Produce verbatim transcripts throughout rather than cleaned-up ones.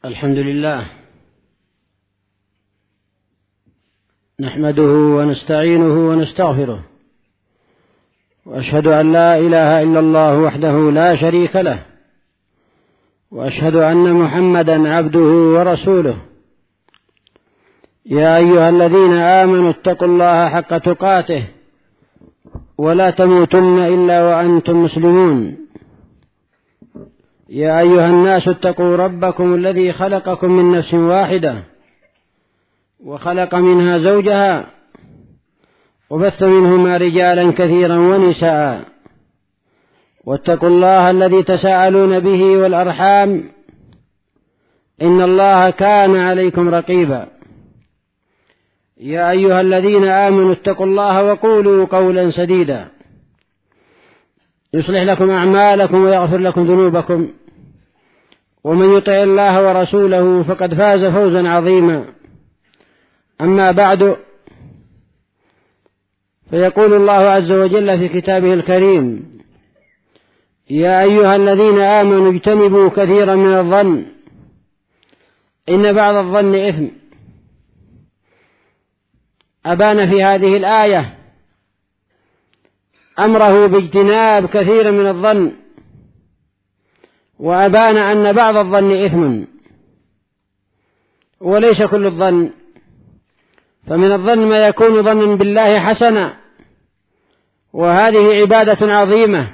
الحمد لله نحمده ونستعينه ونستغفره، وأشهد أن لا إله إلا الله وحده لا شريك له، وأشهد أن محمدا عبده ورسوله. يا أيها الذين آمنوا اتقوا الله حق تقاته ولا تموتن إلا وأنتم مسلمون. يا أيها الناس اتقوا ربكم الذي خلقكم من نفس واحدة وخلق منها زوجها وبث منهما رجالا كثيرا ونساء، واتقوا الله الذي تساءلون به والأرحام إن الله كان عليكم رقيبا. يا أيها الذين آمنوا اتقوا الله وقولوا قولا سديدا يصلح لكم أعمالكم ويغفر لكم ذنوبكم، ومن يطع الله ورسوله فقد فاز فوزا عظيما. أما بعد، فيقول الله عز وجل في كتابه الكريم: يا أيها الذين آمنوا اجتنبوا كثيرا من الظن إن بعض الظن إثم. أبان في هذه الآية أمره باجتناب كثير من الظن، وأبان أن بعض الظن إثم، وليس كل الظن، فمن الظن ما يكون ظنا بالله حسنا، وهذه عبادة عظيمة،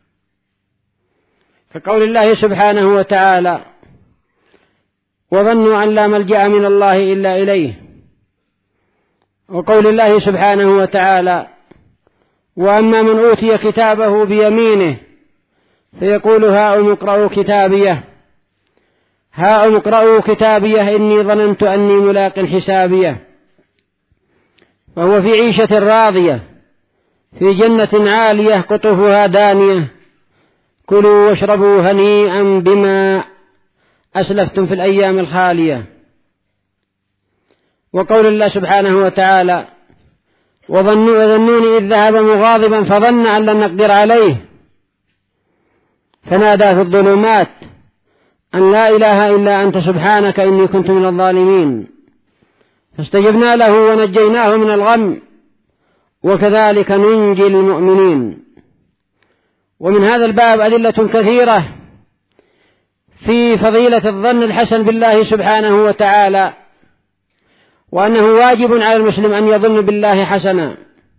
كقول الله سبحانه وتعالى: وظنوا أن لا ملجأ من الله إلا إليه، وقول الله سبحانه وتعالى: وأما من أوتي كتابه بيمينه فيقول هاؤم اقرءوا كتابيه هاؤم اقرءوا كتابيه إني ظننت أني ملاق حسابيه. فهو في عيشة راضية في جنة عالية قطوفها دانية، كلوا واشربوا هنيئا بما أسلفتم في الأيام الخالية. وقول الله سبحانه وتعالى: وظنوني إذ ذهب مغاضبا فظن أن لن نقدر عليه فنادى في الظلمات أن لا إله إلا أنت سبحانك إني كنت من الظالمين، فاستجبنا له ونجيناه من الغم وكذلك ننجي المؤمنين. ومن هذا الباب أدلة كثيرة في فضيلة الظن الحسن بالله سبحانه وتعالى، وأنه واجب على المسلم أن يظن بالله حسنا،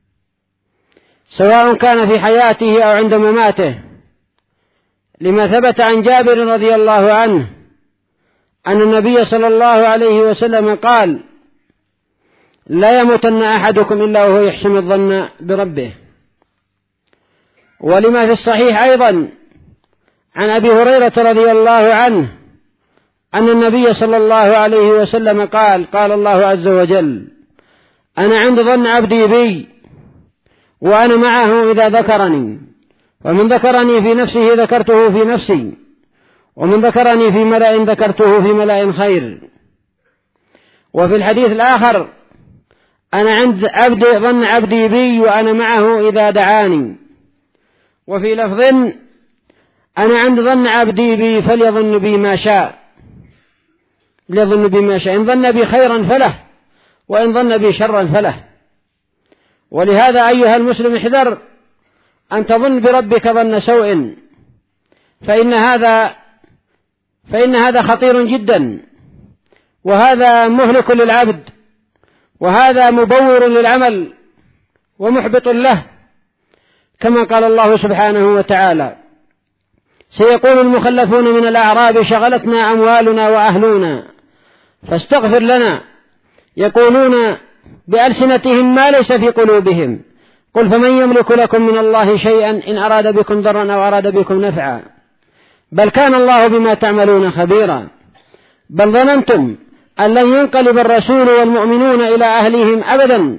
سواء كان في حياته أو عند مماته، لما ثبت عن جابر رضي الله عنه أن النبي صلى الله عليه وسلم قال: لا يموتن أحدكم إلا وهو يحسن الظن بربه. ولما في الصحيح أيضا عن أبي هريرة رضي الله عنه أن النبي صلى الله عليه وسلم قال: قال الله عز وجل: أنا عند ظن عبدي بي وأنا معه إذا ذكرني، ومن ذكرني في نفسه ذكرته في نفسي، ومن ذكرني في ملأ ذكرته في ملأ خير. وفي الحديث الآخر: أنا عند عبدي ظن عبدي بي وأنا معه إذا دعاني. وفي لفظ: أنا عند ظن عبدي بي فليظن بي ما شاء ليظن بي ما شاء، إن ظن بي خيرا فله وإن ظن بي شرا فله. ولهذا أيها المسلم احذر أن تظن بربك ظن سوء، فإن هذا فإن هذا خطير جدا، وهذا مهلك للعبد، وهذا مبور للعمل ومحبط له، كما قال الله سبحانه وتعالى: سيقول المخلفون من الأعراب شغلتنا أموالنا وأهلنا فاستغفر لنا، يقولون بألسنتهم ما ليس في قلوبهم، قل فمن يملك لكم من الله شيئا إن أراد بكم ضرا أو أراد بكم نفعا، بل كان الله بما تعملون خبيرا، بل ظننتم أن لن ينقلب الرسول والمؤمنون إلى أهلهم أبدا،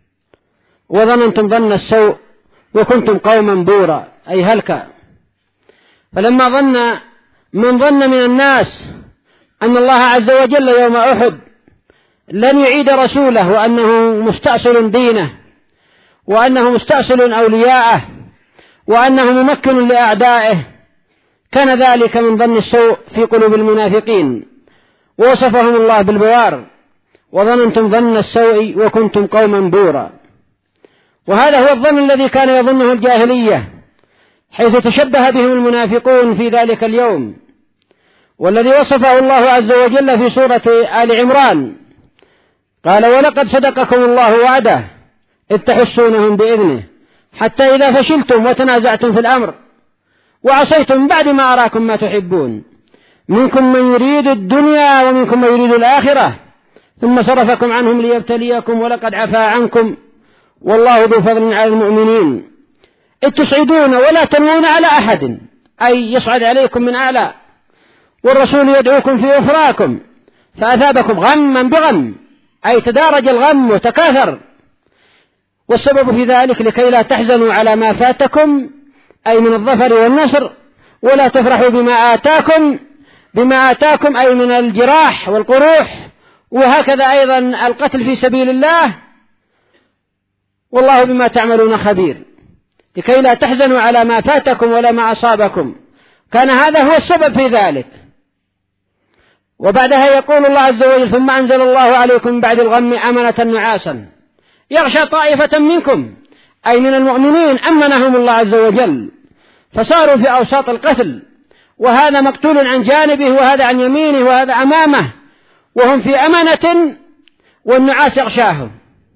وظننتم ظن السوء وكنتم قوما بورا، أي هلكا. فلما ظن من ظن من الناس أن الله عز وجل يوم أحد لن يعيد رسوله، وأنه مستأصل دينه، وأنه مستأصل أولياءه، وأنه ممكن لأعدائه، كان ذلك من ظن السوء في قلوب المنافقين، ووصفهم الله بالبوار وظننتم ظن السوء وكنتم قوما بورا. وهذا هو الظن الذي كان يظنه الجاهلية، حيث تشبه بهم المنافقون في ذلك اليوم، والذي وصفه الله عز وجل في سورة آل عمران قال: ولقد صدقكم الله وعده إذ تحسونهم بإذنه حتى إذا فشلتم وتنازعتم في الأمر وعصيتم بعد ما أراكم ما تحبون منكم من يريد الدنيا ومنكم من يريد الآخرة ثم صرفكم عنهم ليبتليكم ولقد عفا عنكم والله ذو فضل على المؤمنين إذ تصعدون ولا تلوون على أحد، أي يصعد عليكم من أعلى، والرسول يدعوكم في أخراكم فأثابكم غما بغم، أي تدارج الغم وتكاثر. والسبب في ذلك لكي لا تحزنوا على ما فاتكم، أي من الظفر والنصر، ولا تفرحوا بما آتاكم بما آتاكم أي من الجراح والقروح، وهكذا أيضا القتل في سبيل الله، والله بما تعملون خبير. لكي لا تحزنوا على ما فاتكم ولا ما أصابكم، كان هذا هو السبب في ذلك. وبعدها يقول الله عز وجل: ثم أنزل الله عليكم من بعد الغم أمنة نعاسا يغشى طائفة منكم، أي من المؤمنين أمنهم الله عز وجل فصاروا في أوساط القتل، وهذا مقتول عن جانبه وهذا عن يمينه وهذا أمامه، وهم في أمنة والنعاس يغشاهم.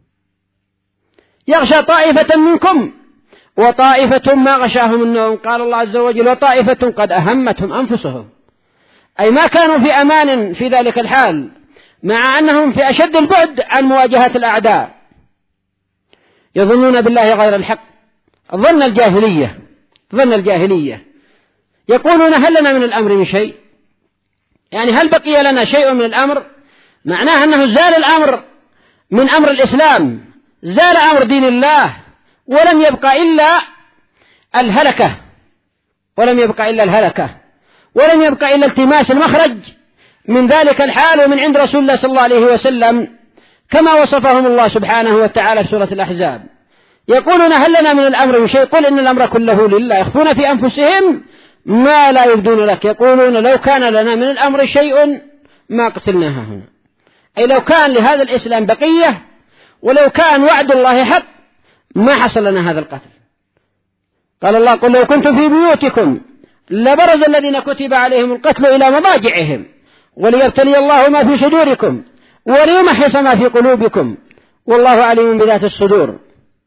يغشى طائفة منكم وطائفة ما غشاهم النوم، قال الله عز وجل: وطائفة قد أهمتهم أنفسهم، أي ما كانوا في أمان في ذلك الحال، مع أنهم في أشد البعد عن مواجهة الأعداء، يظنون بالله غير الحق ظن الجاهلية ظن الجاهلية يقولون: هل لنا من الأمر من شيء؟ يعني هل بقي لنا شيء من الأمر؟ معناه أنه زال الأمر من أمر الإسلام، زال أمر دين الله، ولم يبقى إلا الهلكة ولم يبقى إلا الهلكة ولم يبقى إلا التماس المخرج من ذلك الحال ومن عند رسول الله صلى الله عليه وسلم، كما وصفهم الله سبحانه وتعالى في سورة الأحزاب. يقولون: هل لنا من الأمر من شيء؟ قل إن الأمر كله لله، يخفون في أنفسهم ما لا يبدون لك، يقولون: لو كان لنا من الأمر شيء ما قتلناها هنا، أي لو كان لهذا الإسلام بقية ولو كان وعد الله حق ما حصل لنا هذا القتل. قال الله: قل لو كنتم في بيوتكم لبرز الذين كتب عليهم القتل إلى مضاجعهم وليبتلي الله ما في صدوركم وليمحص ما في قلوبكم والله عليم بذات الصدور.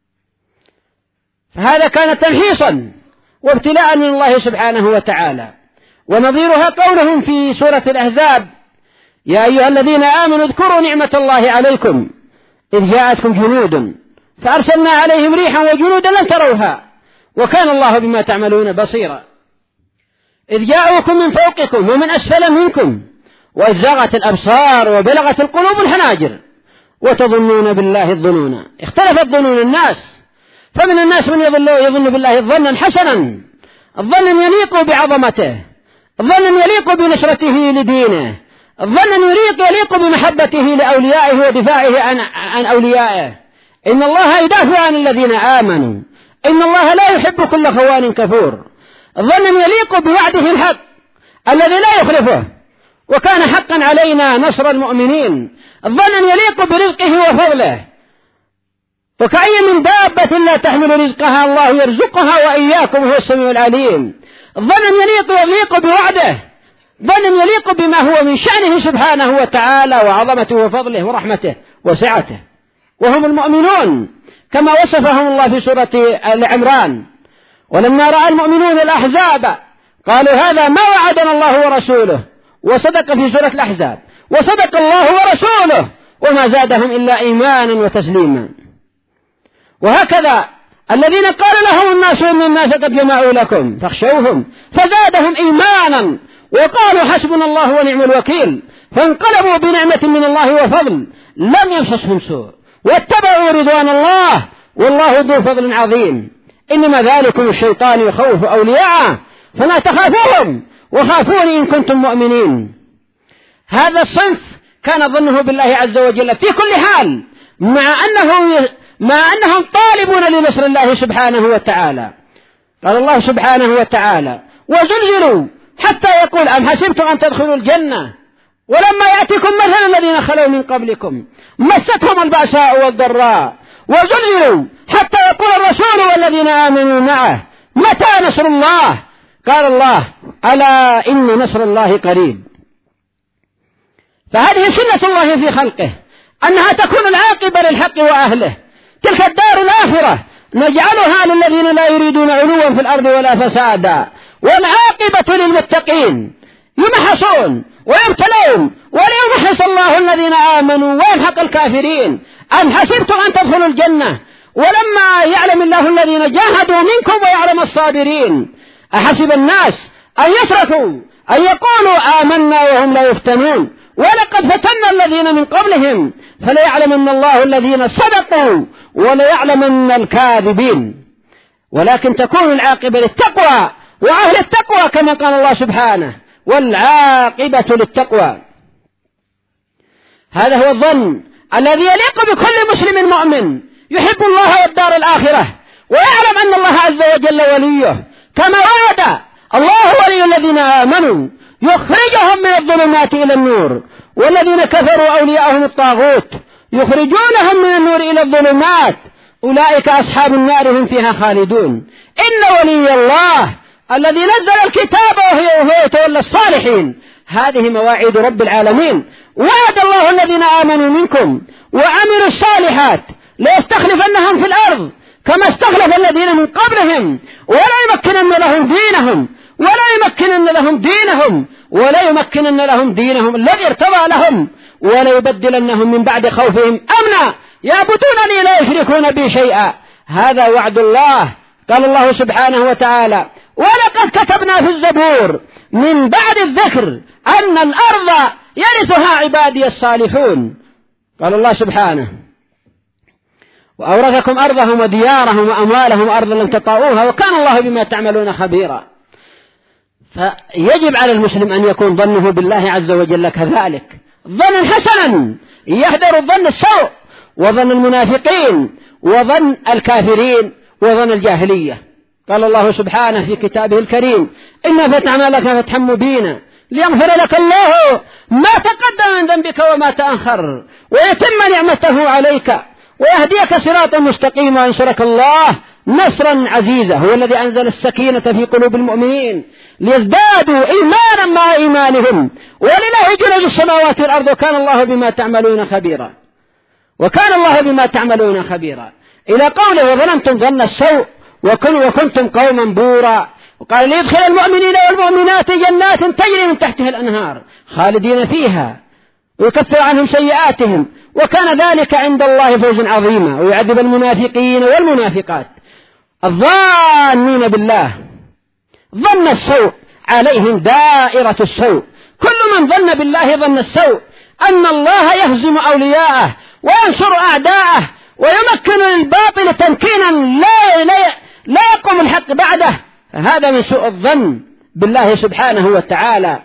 فهذا كان تمحيصا وابتلاء من الله سبحانه وتعالى. ونظيرها قولهم في سورة الأحزاب: يا أيها الذين آمنوا اذكروا نعمة الله عليكم إذ جاءتكم جنود فأرسلنا عليهم ريحا وجنودا لم تروها وكان الله بما تعملون بصيرا. إذ جاءوكم من فوقكم ومن أسفل منكم وإذ زاغت الأبصار وبلغت القلوب الحناجر وتظنون بالله الظنون. اختلفت ظنون الناس، فمن الناس من يظن بالله ظنا حسنا، الظن يليق بعظمته، الظن يليق بنصرته لدينه، الظن يليق يليق بمحبته لأوليائه ودفاعه عن, عن أوليائه. إن الله يدافع عن الذين آمنوا، إن الله لا يحب كل خوان كفور. الظن يليق بوعده الحق الذي لا يخلفه، وكان حقا علينا نصر المؤمنين. الظن يليق برزقه وفضله، وكأي من دابة لا تحمل رزقها الله يرزقها وإياكم هو السميع العليم. الظن يليق يليق بوعده، ظن يليق بما هو من شأنه سبحانه وتعالى وعظمته وفضله ورحمته وسعته، وهم المؤمنون كما وصفهم الله في سورة آل عمران: ولما رأى المؤمنون الأحزاب قالوا هذا ما وعدنا الله ورسوله، وصدق في سورة الأحزاب: وصدق الله ورسوله وما زادهم إلا إيمانا وتسليما. وهكذا الذين قال لهم الناس إن الناس قد جمعوا لكم فاخشوهم فزادهم إيمانا وقالوا حسبنا الله ونعم الوكيل، فانقلبوا بنعمة من الله وفضل لم يمسسهم سوء واتبعوا رضوان الله والله ذو فضل عظيم. إنما ذلكم الشيطان يخوف أولياءه فلا تخافوهم وخافوني إن كنتم مؤمنين. هذا الصنف كان ظنه بالله عز وجل في كل حال، مع أنه مع أنهم طالبون لنصر الله سبحانه وتعالى. قال الله سبحانه وتعالى: وزلزلوا حتى يقول أم حسبتم أن تدخلوا الجنة ولما يأتيكم مثل الذين خلوا من قبلكم مستهم البأساء والضراء وزلزلوا حتى يقول الرسول والذين آمنوا معه متى نصر الله؟ قال الله ألا إن نصر الله قريب. فهذه سنة الله في خلقه أنها تكون العاقبة للحق وأهله. تلك الدار الآخرة نجعلها للذين لا يريدون علوا في الأرض ولا فسادا والعاقبة للمتقين. يمحصون ويبتلون وليمحص الله الذين آمنوا ويمحق الكافرين. أم حسبتم أن تدخلوا الجنة ولما يعلم الله الذين جاهدوا منكم ويعلم الصابرين. أحسب الناس أن يتركوا أن يقولوا آمنا وهم لا يفتنون ولقد فتنا الذين من قبلهم فليعلمن الله الذين صدقوا وليعلمن الكاذبين. ولكن تكون العاقبة للتقوى وأهل التقوى كما قال الله سبحانه والعاقبة للتقوى. هذا هو الظن الذي يليق بكل مسلم مؤمن يحب الله والدار الآخرة ويعلم أن الله عز وجل وليه كما وعد. الله ولي الذين آمنوا يخرجهم من الظلمات إلى النور والذين كفروا أولياءهم الطاغوت يخرجونهم من النور إلى الظلمات أولئك أصحاب النار هم فيها خالدون. إن ولي الله الذي نزل الكتاب وهو يتولى الصالحين. هذه مواعيد رب العالمين. وعد الله الذين آمنوا منكم وعملوا الصالحات ليستخلفنهم في الأرض كما استخلف الذين من قبلهم ولا يمكنن لهم دينهم ولا يمكنن لهم دينهم ولا يمكنن لهم دينهم الذي ارتضى لهم ولا يبدلنهم من بعد خوفهم أمنا يعبدونني لا يشركون بي شيئا. هذا وعد الله. قال الله سبحانه وتعالى ولقد كتبنا في الزبور من بعد الذكر أن الأرض يرثها عبادي الصالحون. قال الله سبحانه وأورثكم أرضهم وديارهم وأموالهم أرضا لم تطاؤوها وكان الله بما تعملون خبيرا. فيجب على المسلم أن يكون ظنه بالله عز وجل كذلك ظنا حسنا يحذر الظن السوء وظن المنافقين وظن الكافرين وظن الجاهلية. قال الله سبحانه في كتابه الكريم إنا فتحنا لك فتحا مبينا ليغفر لك الله ما تقدم من ذنبك وما تأخر ويتم نعمته عليك ويهديك صراطا مستقيما وينصرك الله نصرا عزيزا. هو الذي أنزل السكينة في قلوب المؤمنين ليزدادوا إيمانا مع إيمانهم ولله جنود السماوات والأرض وكان الله بما تعملون خبيرا. وكان الله بما تعملون خبيرا إلى قوله وظننتم ظن السوء وكنتم قوما بورا. وقال ليدخل المؤمنين والمؤمنات جنات تجري من تحتها الأنهار خالدين فيها ويكفر عنهم سيئاتهم وكان ذلك عند الله فوزا عظيما. ويعذب المنافقين والمنافقات الظانين بالله ظن السوء عليهم دائرة السوء. كل من ظن بالله ظن السوء أن الله يهزم أولياءه وينصر أعداءه ويمكن للباطل تمكينا لا, لا, لا يقوم الحق بعده. هذا من سوء الظن بالله سبحانه وتعالى.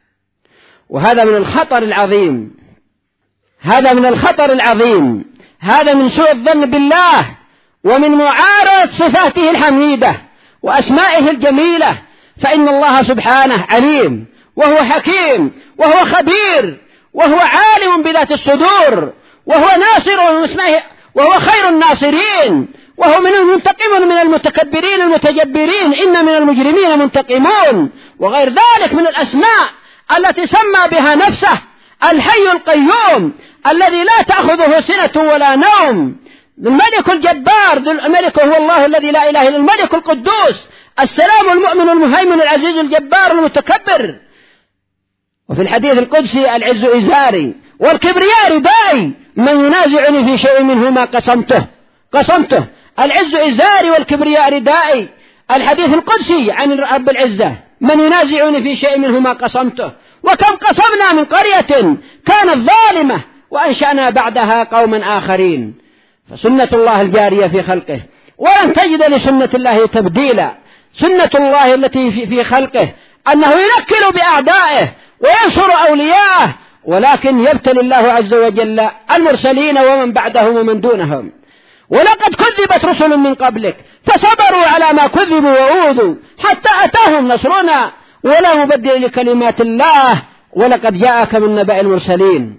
وهذا من الخطر العظيم. هذا من الخطر العظيم. هذا من سوء الظن بالله ومن معارضة صفاته الحميدة وأسمائه الجميلة. فإن الله سبحانه عليم وهو حكيم وهو خبير وهو عالم بذات الصدور وهو ناصر وهو خير الناصرين وهو من المنتقم من المتكبرين المتجبرين إن من المجرمين منتقمون وغير ذلك من الأسماء التي سمى بها نفسه الحي القيوم الذي لا تأخذه سنة ولا نوم الملك الجبار الملك هو الله الذي لا إله إلا الملك القدوس السلام المؤمن المهيمن العزيز الجبار المتكبر. وفي الحديث القدسي العز إزاري والكبرياء ردائي من ينازعني في شيء منهما قسمته قسمته. العز إزاري والكبرياء ردائي. الحديث القدسي عن رب العزة من ينازعني في شيء منهما قسمته. وكم قسمنا من قرية كانت ظالمة وأنشأنا بعدها قوما آخرين. فسنة الله الجارية في خلقه ولن تجد لسنة الله تبديلا. سنة الله التي في خلقه أنه ينكل بأعدائه وينصر أولياءه ولكن يبتلي الله عز وجل المرسلين ومن بعدهم ومن دونهم. ولقد كذبت رسل من قبلك فصبروا على ما كذبوا وأوذوا حتى أتاهم نصرنا ولا مبدل لكلمات الله ولقد جاءك من نبأ المرسلين.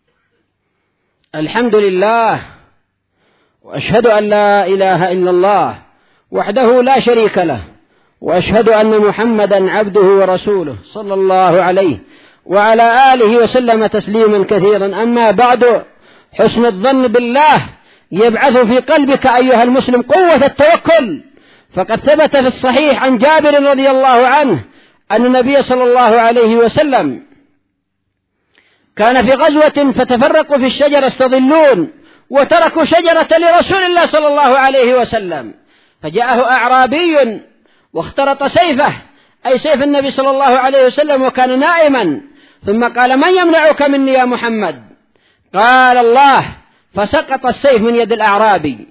الحمد لله، وأشهد أن لا إله إلا الله وحده لا شريك له، وأشهد أن محمدا عبده ورسوله صلى الله عليه وعلى آله وسلم تسليما كثيرا. أما بعد، حسن الظن بالله يبعث في قلبك أيها المسلم قوة التوكل، فقد ثبت في الصحيح عن جابر رضي الله عنه أن النبي صلى الله عليه وسلم كان في غزوة فتفرقوا في الشجرة يستظلون، وتركوا شجرة لرسول الله صلى الله عليه وسلم، فجاءه أعرابي واخترط سيفه، أي سيف النبي صلى الله عليه وسلم، وكان نائما، ثم قال: من يمنعك مني يا محمد؟ قال: الله. فسقط السيف من يد الأعرابي،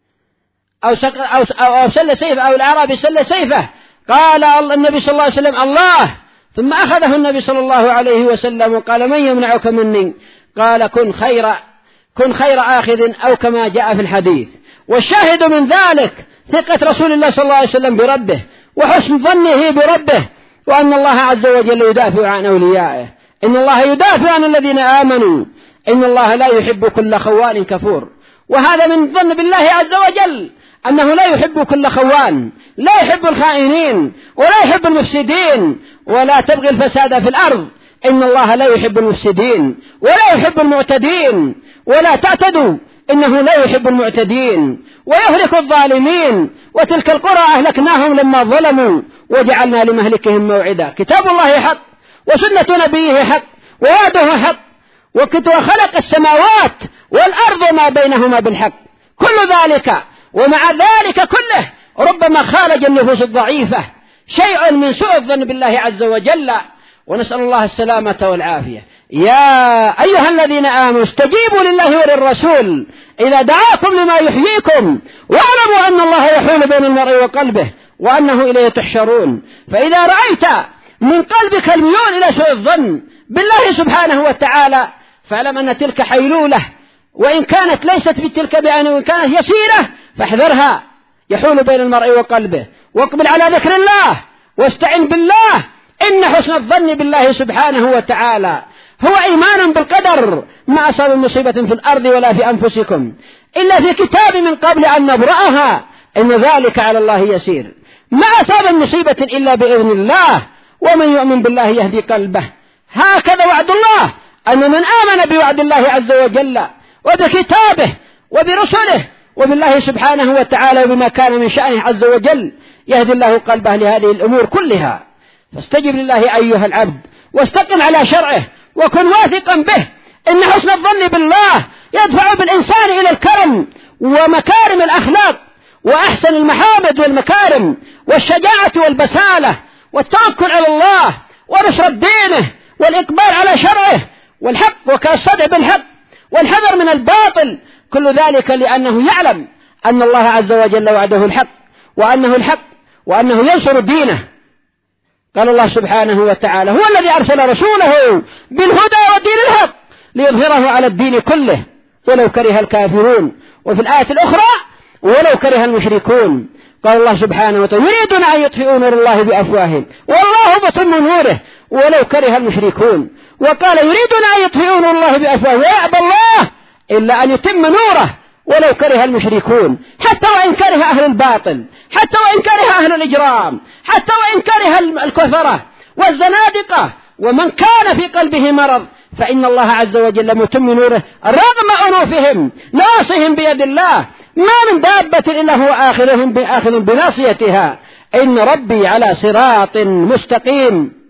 أو, أو, أو, أو سل سيف أو الأعرابي سل سيفه، قال النبي صلى الله عليه وسلم: الله. ثم أخذه النبي صلى الله عليه وسلم وقال: من يمنعك مني؟ قال: كن خير كن خير آخذ، أو كما جاء في الحديث. والشاهد من ذلك ثقة رسول الله صلى الله عليه وسلم بربه، وحسن ظنه بربه، وأن الله عز وجل يدافع عن أوليائه. إن الله يدافع عن الذين آمنوا، إن الله لا يحب كل خوان كفور. وهذا من ظن بالله عز وجل، أنه لا يحب كل خوان، لا يحب الخائنين ولا يحب المفسدين، ولا تبغي الفساد في الأرض. إن الله لا يحب المفسدين ولا يحب المعتدين، ولا تعتدوا، إنه لا يحب المعتدين ويهلك الظالمين. وتلك القرى أهلكناهم لما ظلموا وجعلنا لمهلكهم موعدا. كتاب الله حق، وسنة نبيه حق، ووعده حق، وخلق السماوات والأرض وما بينهما بالحق. كل ذلك ومع ذلك كله ربما خالج النفوس الضعيفة شيء من سوء الظن بالله عز وجل، ونسأل الله السلامة والعافية. يا أيها الذين آمنوا استجيبوا لله وللرسول إذا دعاكم لما يحييكم، واعلموا أن الله يحول بين المرء وقلبه، وأنه إليه تحشرون. فإذا رأيت من قلبك الميول إلى سوء الظن بالله سبحانه وتعالى، فاعلم أن تلك حيلولة، وإن كانت ليست بتلك بعينه، وإن كانت يسيرة فاحذرها، يحول بين المرء وقلبه. واقبل على ذكر الله واستعن بالله. إن حسن الظن بالله سبحانه وتعالى هو إيمان بالقدر، ما أصاب مصيبة في الأرض ولا في أنفسكم إلا في كتاب من قبل أن نبرأها، إن ذلك على الله يسير. ما أصاب مصيبة إلا بإذن الله، ومن يؤمن بالله يهدي قلبه. هكذا وعد الله، أن من آمن بوعد الله عز وجل وبكتابه وبرسله وبالله سبحانه وتعالى وبما كان من شأنه عز وجل، يهدي الله قلبه لهذه الأمور كلها. فاستجب لله أيها العبد، واستقم على شرعه، وكن واثقا به. إن حسن الظن بالله يدفع بالإنسان إلى الكرم ومكارم الأخلاق، وأحسن المحامد والمكارم، والشجاعة والبسالة، والتوكل على الله، ونصرة دينه، والإقبال على شرعه، والحق، وكالصدع بالحق، والحذر من الباطل. كل ذلك لأنه يعلم أن الله عز وجل وعده الحق، وأنه الحق، وأنه ينصر دينه. قال الله سبحانه وتعالى: هو الذي أرسل رسوله بالهدى ودين الحق ليظهره على الدين كله ولو كره الكافرون. وفي الآية الأخرى: ولو كره المشركون. قال الله سبحانه وتعالى: يريدون أن يطفئوا نور الله بأفواههم والله متم نوره ولو كره المشركون. وقال: يريدون أن يطفئوا نور الله بأفواههم ويأبى الله إلا أن يتم نوره ولو كره المشركون. حتى وإن كره أهل الباطل، حتى وإن كره أهل الإجرام، حتى وإن كره الكفرة والزنادقة ومن كان في قلبه مرض، فإن الله عز وجل متم نوره رغم أنوفهم ناصهم بيد الله. ما من دابة إلا هو آخرهم بآخر بناصيتها. إن ربي على صراط مستقيم.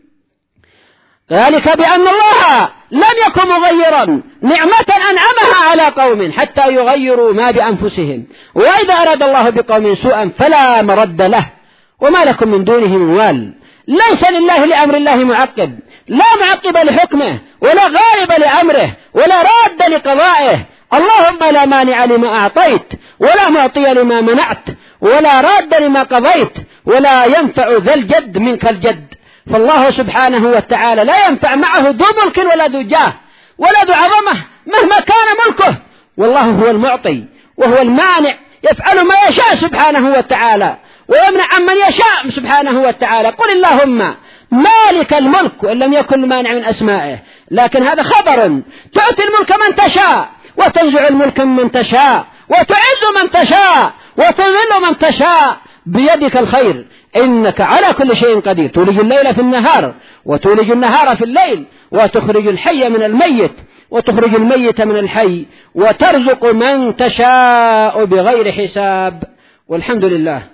ذلك بأن الله لم يكن مغيرا نعمة أنعمها على قوم حتى يغيروا ما بأنفسهم، وإذا أراد الله بقوم سوءا فلا مرد له وما لكم من دونه من وال. ليس لله لأمر الله معقب، لا معقب لحكمه ولا غالب لأمره ولا راد لقضائه. اللهم لا مانع لما أعطيت ولا معطي لما منعت ولا راد لما قضيت ولا ينفع ذا الجد منك الجد. فالله سبحانه وتعالى لا ينفع معه ذو ملك ولا ذو جاه ولا ذو عظمة مهما كان ملكه، والله هو المعطي وهو المانع، يفعل ما يشاء سبحانه وتعالى ويمنع عن من يشاء سبحانه وتعالى. قل اللهم مالك الملك، وإن لم يكن مانع من أسمائه، لكن هذا خبر. تؤتي الملك من تشاء وتنزع الملك من تشاء وتعز من تشاء وتذل من تشاء، بيدك الخير، إنك على كل شيء قدير. تولج الليل في النهار وتولج النهار في الليل، وتخرج الحي من الميت وتخرج الميت من الحي، وترزق من تشاء بغير حساب. والحمد لله.